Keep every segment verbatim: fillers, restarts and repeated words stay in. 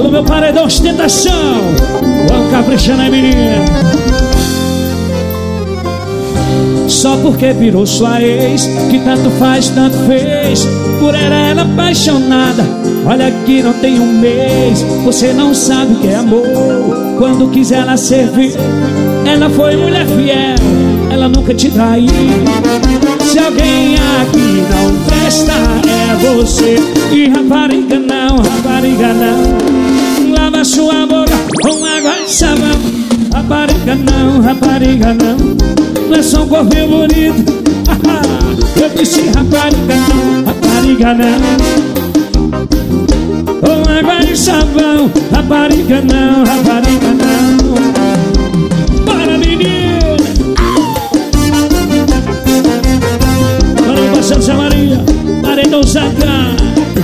Alô, meu paredão, ostentação. Vamos caprichando aí, menina. Só porque virou sua ex, que tanto faz, tanto fez. Por era ela apaixonada. Olha que não tem um mês. Você não sabe o que é amor. Quando quis ela servir, ela foi mulher fiel, ela nunca te traiu. Se alguém aqui não presta, é você. E rapariga não, rapariga não. Lava sua boca com água e sabão. Rapariga não, rapariga não. Não é só um corpinho bonito. Eu disse rapariga não, rapariga não. Com água e sabão. Rapariga não, rapariga não. Bora, menina. Bora, meu parceiro Zé Maria. Paredão Zaga.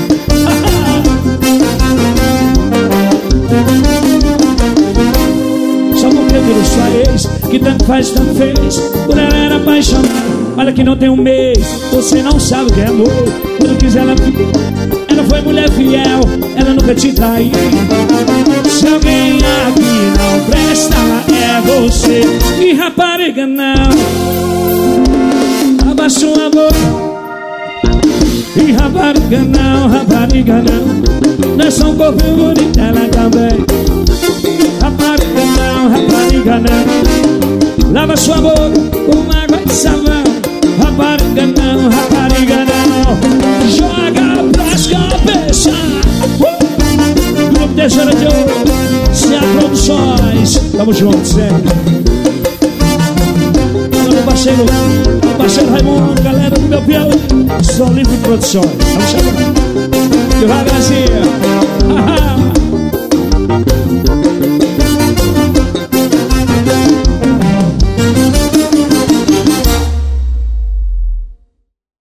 Só porque virou sua ex, que tanto faz, tanto fez. Por ela era apaixonada. Olha que não tem um mês. Você não sabe o que é amor. Quando quiser ela ela foi mulher fiel, ela nunca te traiu. Se alguém aqui não presta, é você. E rapariga não. Abaixa o amor. E rapariga não, rapariga não. Não é só um corpinho bonito, ela também. Rapariga não, rapariga não. Lava sua boca com água e sabão. Rapariga não, rapariga não. Joga pras cabeças. uh! Grupo Tesoura de Ouro, C A Produções. Tamo junto, sempre. Olha meu parceiro, meu parceiro Raimundo, galera do meu Piauí. Sou Livre Produções. Vamos chamar. Devagarzinho.